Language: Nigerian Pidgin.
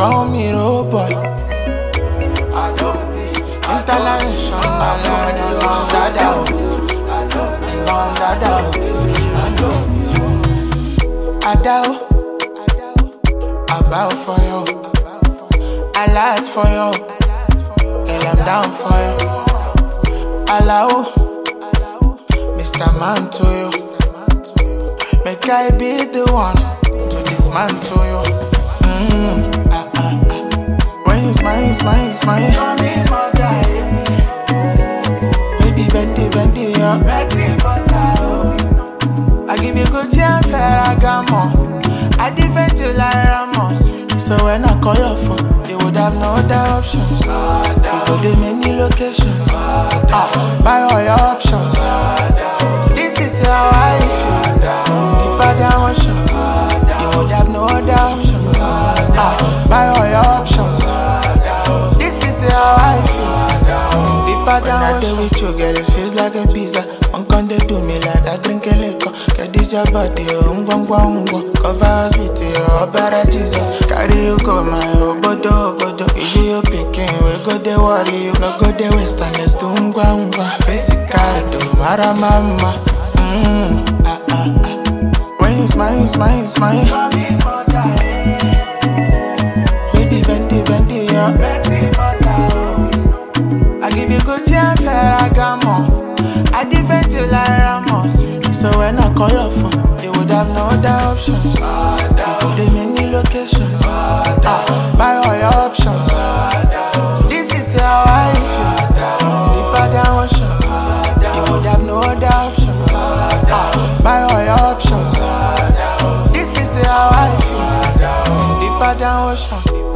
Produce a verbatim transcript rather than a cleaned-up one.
call me road boy. International, dada, dada, Adao, about for you, I light for you, and I'm down for you. Allow, Mister Man to you, make I be the one to dismantle you. Mm, ah, ah, ah. When you smile, smile, smile, call me mother, yeah. Baby, bendy, bendy, yeah. Betty, mother, I give you good and fair, I got more. I defend you like Ramos. So when I call your phone, you would have no other options. You go to many locations, ah, buy all your options. This is how I feel. Deeper than ocean, you would have no other options. Ah, buy all your options. This is how I feel. Deeper than ocean. When I do with you, girl, it feels like a pizza. One can they do me like I drink a liquor. Get this your body, oh, ngwa ngwa. Cover us with your better Jesus. Carry you go, my obodo, obodo. If you picking, we go the worry. You no go the waste and let's do ngwa ngwa. Face it, do mara mama. Mmm, ah, ah, ah. When you smile, smile, smile. Call me mother, baby, bendy, bendy, yeah. Betty, mother, I give you good and fair, I got more. I defend you like Ramos. So when I call your phone, you would have no other options. You go to many locations, ah, buy all your options. This is how I feel. Deeper than ocean, you would have no other options. Ah, buy all your options. This is how I feel. Deeper than ocean.